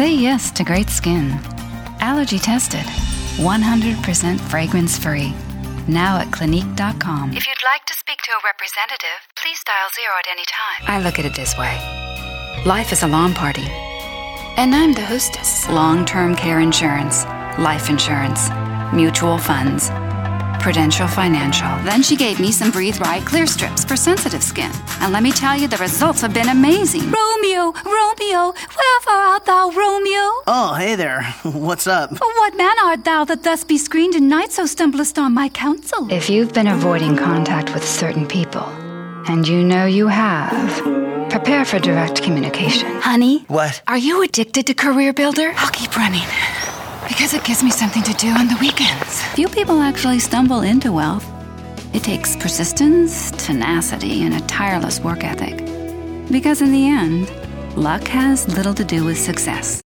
Say yes to great skin. Allergy tested. 100% fragrance free. Now at Clinique.com. If you'd like to speak to a representative, please dial 0 at any time. I look at it this way. Life is a lawn party. And I'm the hostess. Long-term care insurance, life insurance, mutual funds, Prudential Financial. Then she gave me some Breathe Right Clear Strips for sensitive skin. And let me tell you, the results have been amazing. Romeo, Romeo, wherefore art thou, Romeo? Oh, hey there. What's up? What man art thou that thus be screened in night, so stumblest on my counsel? If you've been avoiding contact with certain people, and you know you have, prepare for direct communication. Honey? What? Are you addicted to Career Builder? I'll keep running, because it gives me something to do on the weekends. Few people actually stumble into wealth. It takes persistence, tenacity, and a tireless work ethic. Because in the end, luck has little to do with success.